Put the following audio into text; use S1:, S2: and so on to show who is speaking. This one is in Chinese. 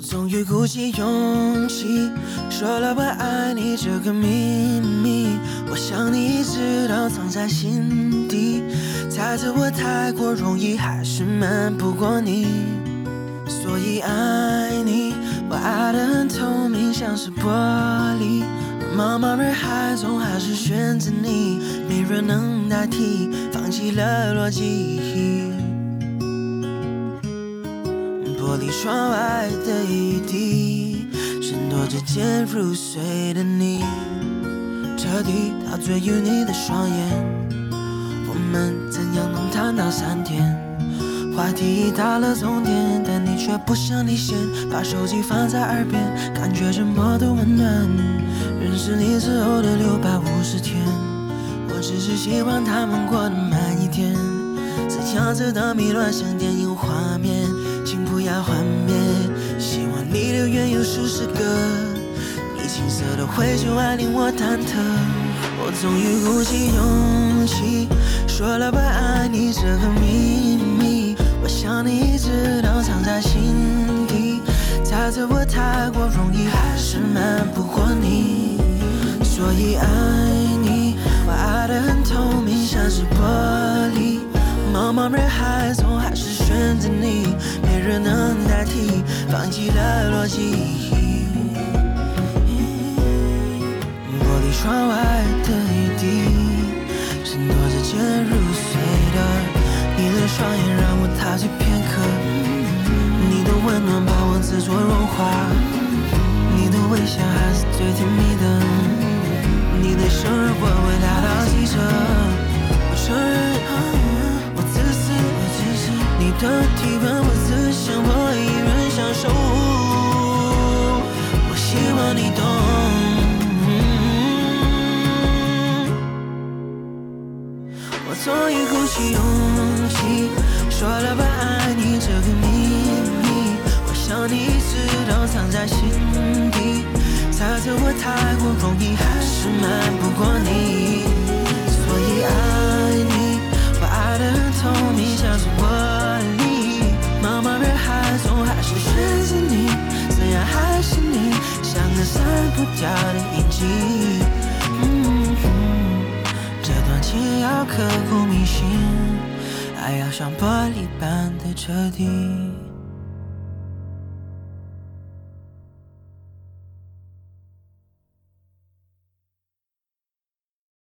S1: 终于鼓起勇气说了我爱你这个秘密，我想你一直都藏在心底，猜测我太过容易，还是瞒不过你，所以爱你，我爱得很透明，像是玻璃，茫茫人海中还是选择你，没人能代替，放弃了逻辑。玻璃窗外的雨滴，衬托着渐入睡的你，彻底陶醉于你的双眼。我们怎样能谈到3天？话题已到了终点，但你却不想离线，把手机放在耳边，感觉沉默的温暖。认识你之后的650天，我只是希望他们过得慢一点。这样子的迷乱像电影画面，请不要幻灭。希望你留言有数十个，你青涩的灰就爱令我忐忑。我终于鼓起勇气说了我爱你这个秘密，我想你一直都藏在心底，猜测我太过容易，还是瞒不过你，所以爱你，我爱得很透明，像是玻璃，茫茫人海中还是选择你，没人能代替，放弃了逻辑。玻璃窗外的雨滴，衬托着渐入睡的你的双眼，让我陶醉片刻。你的温暖把我自作融化，你的微笑还是最甜蜜的。你的生日我会打到7折，我承认我自私，你的提问我自想，我依然享受。我希望你懂。我终于鼓起勇气说了我爱你这个秘密，我想你一直都藏在心底，猜测我太过容易，还是瞒不过你，所以爱你，我爱得很透明，像是玻璃，茫茫人海中还是选择你，怎样还是你，像个删不掉的印记。这段情要刻骨铭心，爱要像玻璃般的彻底。